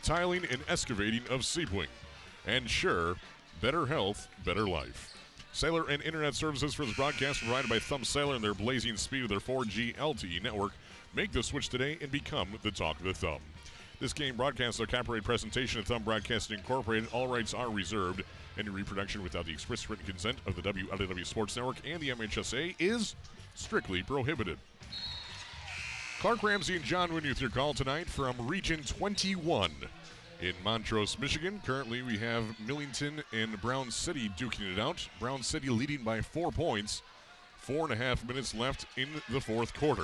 tiling and excavating of Sebring. And sure, better health, better life. Cellular and internet services for this broadcast provided by Thumb Cellular and their blazing speed of their 4G LTE network. Make the switch today and become the talk of the Thumb. This game broadcasts a copyright presentation of Thumb Broadcasting Incorporated. All rights are reserved. Any reproduction without the express written consent of the WLAW Sports Network and the MHSA is strictly prohibited. Clark Ramsey and John Mooney with your call tonight from Region 21 in Montrose, Michigan. Currently, we have Millington and Brown City duking it out. Brown City leading by 4 points. 4.5 minutes left in the fourth quarter.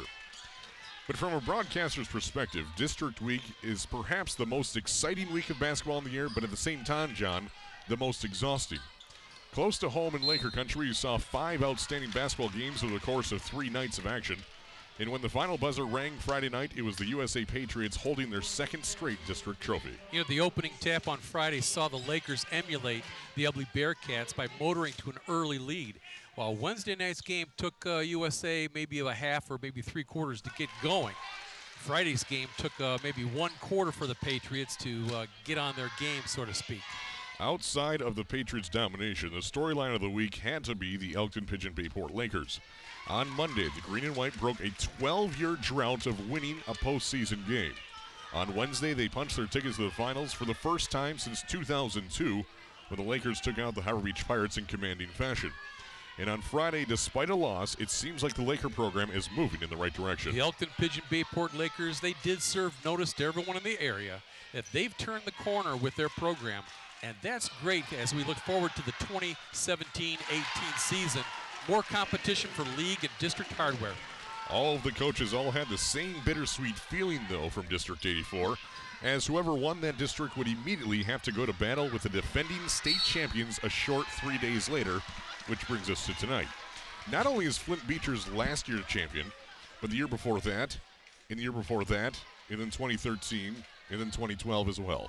But from a broadcaster's perspective, District Week is perhaps the most exciting week of basketball in the year, but at the same time, John, the most exhausting. Close to home in Laker Country, you saw 5 outstanding basketball games over the course of 3 nights of action. And when the final buzzer rang Friday night, it was the USA Patriots holding their second straight district trophy. You know, the opening tap on Friday saw the Lakers emulate the ugly Bearcats by motoring to an early lead. While Wednesday night's game took USA maybe a half or maybe 3 quarters to get going, Friday's game took maybe 1 quarter for the Patriots to get on their game, so to speak. Outside of the Patriots' domination, the storyline of the week had to be the Elkton Pigeon Bayport Lakers. On Monday, the Green and White broke a 12-year drought of winning a postseason game. On Wednesday, they punched their tickets to the finals for the first time since 2002, when the Lakers took out the Harbor Beach Pirates in commanding fashion. And on Friday, despite a loss, it seems like the Laker program is moving in the right direction. The Elkton Pigeon Bayport Lakers, they did serve notice to everyone in the area that they've turned the corner with their program, and that's great as we look forward to the 2017-18 season. More competition for league and district hardware. All of the coaches all had the same bittersweet feeling, though, from District 84, as whoever won that district would immediately have to go to battle with the defending state champions a short 3 days later, which brings us to tonight. Not only is Flint Beecher's last year champion, but the year before that, and the year before that, and then 2013, and then 2012 as well.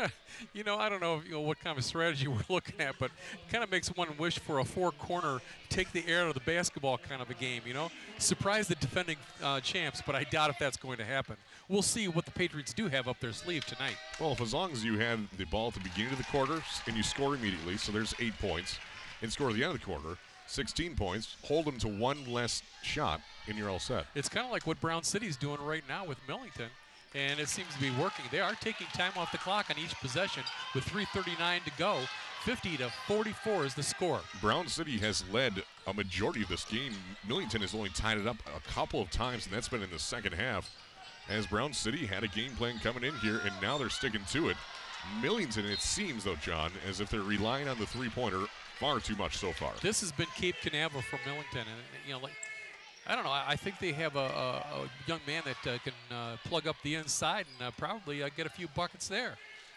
You know, I don't know, what kind of strategy we're looking at, but it kind of makes one wish for a 4-corner, take the air out of the basketball kind of a game, Surprise the defending champs, but I doubt if that's going to happen. We'll see what the Patriots do have up their sleeve tonight. Well, if as long as you have the ball at the beginning of the quarter and you score immediately, so there's 8 points, and score at the end of the quarter, 16 points, hold them to 1 less shot, and you're all set. It's kind of like what Brown City's doing right now with Millington. And it seems to be working. They are taking time off the clock on each possession with 3:39 to go. 50-44 is the score. Brown City has led a majority of this game. Millington has only tied it up a couple of times, and that's been in the second half. As Brown City had a game plan coming in here, and now they're sticking to it. Millington, it seems, though, John, as if they're relying on the three-pointer far too much so far. This has been Cape Canaveral for Millington. And, I don't know. I think they have a young man that can plug up the inside and probably get a few buckets there.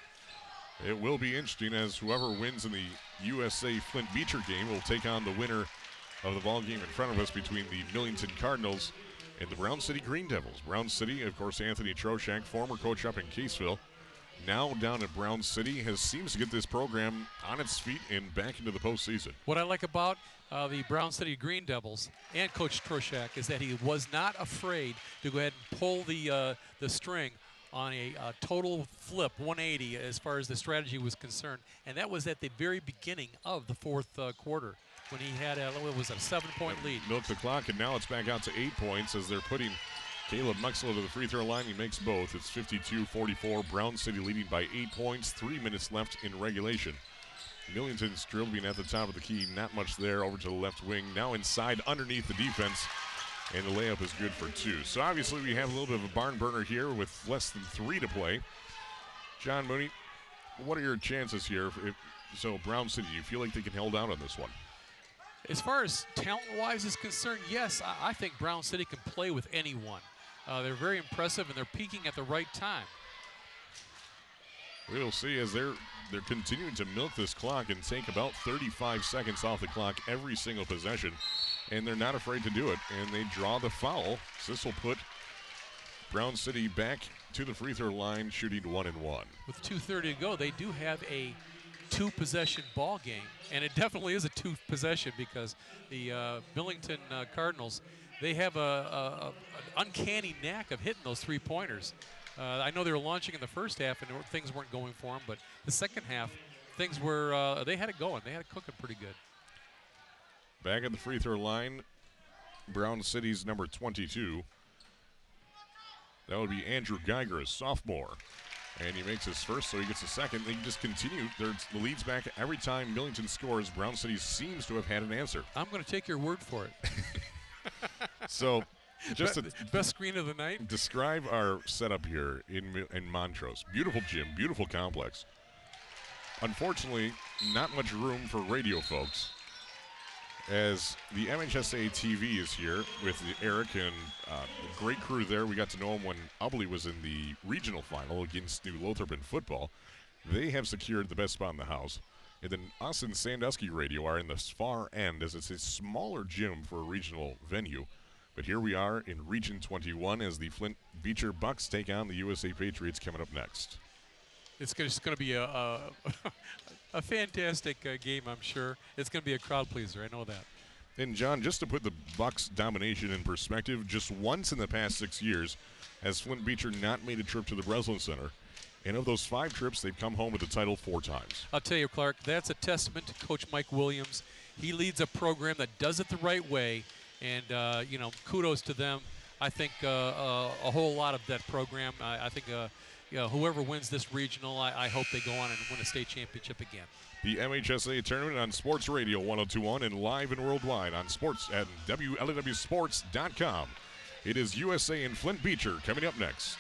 It will be interesting as whoever wins in the USA Flint Beecher game will take on the winner of the ball game in front of us between the Millington Cardinals and the Brown City Green Devils. Brown City, of course, Anthony Troshak, former coach up in Caseville, now down at Brown City, seems to get this program on its feet and back into the postseason. What I like about the Brown City Green Devils and Coach Troshak is that he was not afraid to go ahead and pull the string on a total flip, 180, as far as the strategy was concerned. And that was at the very beginning of the fourth quarter when he had a 7-point lead. Milked the clock, and now it's back out to 8 points as they're putting Caleb Muxlow to the free throw line. He makes both. It's 52-44. Brown City leading by 8 points. 3 minutes left in regulation. Millington's dribbling at the top of the key. Not much there. Over to the left wing. Now inside underneath the defense. And the layup is good for 2. So obviously we have a little bit of a barn burner here with less than 3 to play. John Mooney, what are your chances here? So Brown City, do you feel like they can hold out on this one? As far as talent-wise is concerned, yes, I think Brown City can play with anyone. They're very impressive, and they're peaking at the right time. We will see as they're continuing to milk this clock and take about 35 seconds off the clock every single possession, and they're not afraid to do it, and they draw the foul. So this will put Brown City back to the free throw line, shooting 1-1. With 2:30 to go, they do have a 2-possession ball game, and it definitely is a 2-possession because the Millington Cardinals, they have an uncanny knack of hitting those 3-pointers. I know they were launching in the first half and things weren't going for them, but the second half, things were, they had it going. They had it cooking pretty good. Back at the free throw line, Brown City's number 22. That would be Andrew Geiger, a sophomore. And he makes his first, so he gets a second. They just continue. The lead's back every time Millington scores. Brown City seems to have had an answer. I'm going to take your word for it. So, just best screen of the night. Describe our setup here in Montrose. Beautiful gym, beautiful complex. Unfortunately, not much room for radio folks, as the MHSA TV is here with Eric and the great crew there. We got to know him when Ubly was in the regional final against New Lothrop in football. They have secured the best spot in the house. And then us and Sandusky Radio are in the far end, as it's a smaller gym for a regional venue. But here we are in Region 21 as the Flint Beecher Bucks take on the USA Patriots coming up next. It's just going to be a fantastic game, I'm sure. It's going to be a crowd pleaser. I know that. And, John, just to put the Bucks' domination in perspective, just once in the past 6 years has Flint Beecher not made a trip to the Breslin Center. And of those 5 trips, they've come home with the title 4 times. I'll tell you, Clark, that's a testament to Coach Mike Williams. He leads a program that does it the right way, and, kudos to them. I think a whole lot of that program, I think whoever wins this regional, I hope they go on and win a state championship again. The MHSA tournament on Sports Radio 1021 and live and worldwide on sports at WLEWsports.com. It is USA and Flint Beecher coming up next.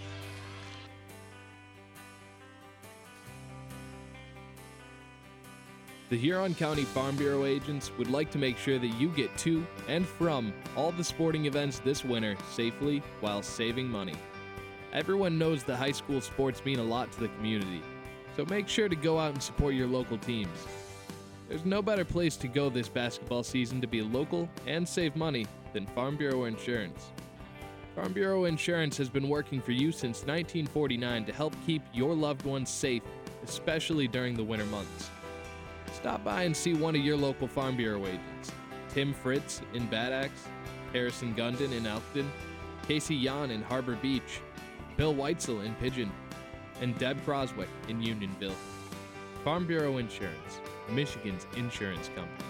The Huron County Farm Bureau agents would like to make sure that you get to and from all the sporting events this winter safely while saving money. Everyone knows that high school sports mean a lot to the community, so make sure to go out and support your local teams. There's no better place to go this basketball season to be local and save money than Farm Bureau Insurance. Farm Bureau Insurance has been working for you since 1949 to help keep your loved ones safe, especially during the winter months. Stop by and see one of your local Farm Bureau agents. Tim Fritz in Bad Axe, Harrison Gundon in Elkton, Casey Yan in Harbor Beach, Bill Weitzel in Pigeon, and Deb Croswick in Unionville. Farm Bureau Insurance, Michigan's insurance company.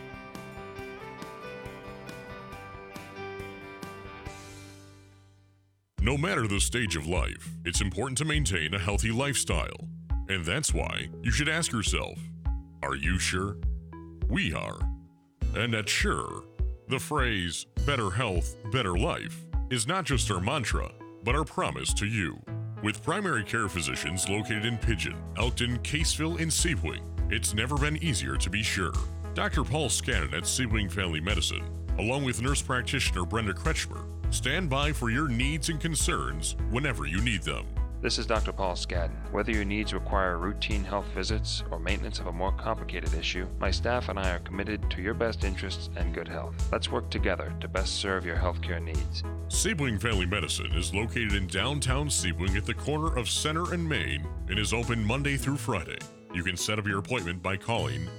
No matter the stage of life, it's important to maintain a healthy lifestyle. And that's why you should ask yourself, are you sure? We are. And at Sure, the phrase, better health, better life, is not just our mantra, but our promise to you. With primary care physicians located in Pigeon, Elkton, Caseville, and Sebring, it's never been easier to be sure. Dr. Paul Scannon at Sebring Family Medicine, along with nurse practitioner Brenda Kretschmer, stand by for your needs and concerns whenever you need them. This is Dr. Paul Skadden. Whether your needs require routine health visits or maintenance of a more complicated issue, my staff and I are committed to your best interests and good health. Let's work together to best serve your healthcare needs. Sebring Family Medicine is located in downtown Sebring at the corner of Center and Main and is open Monday through Friday. You can set up your appointment by calling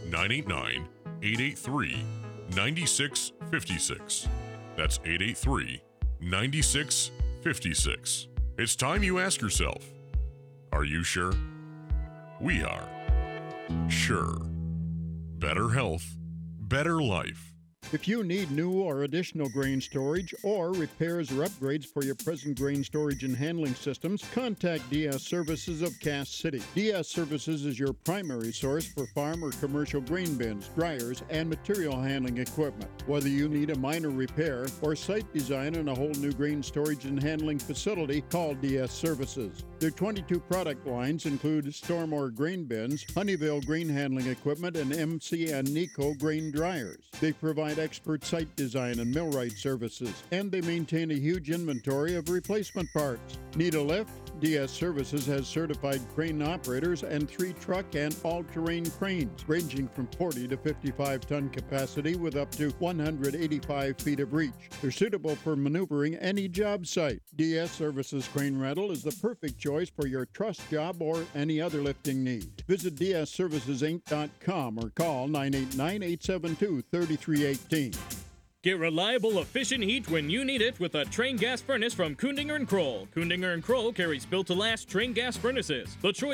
989-883-9656. That's 883-9656. It's time you ask yourself, are you sure? We are. Sure. Better health, better life. If you need new or additional grain storage or repairs or upgrades for your present grain storage and handling systems, contact DS Services of Cass City. DS Services is your primary source for farm or commercial grain bins, dryers, and material handling equipment. Whether you need a minor repair or site design on a whole new grain storage and handling facility, call DS Services. Their 22 product lines include Stormore grain bins, Honeyville grain handling equipment, and MC and Nico grain dryers. They provide expert site design and millwright services, and they maintain a huge inventory of replacement parts. Need a lift? DS Services has certified crane operators and 3 truck and all-terrain cranes, ranging from 40 to 55-ton capacity with up to 185 feet of reach. They're suitable for maneuvering any job site. DS Services Crane Rental is the perfect choice for your truss job or any other lifting need. Visit dsservicesinc.com or call 989-872-3318. Get reliable, efficient heat when you need it with a Train gas furnace from Kundinger & Kroll. Kundinger & Kroll carries built-to-last Train gas furnaces. The choice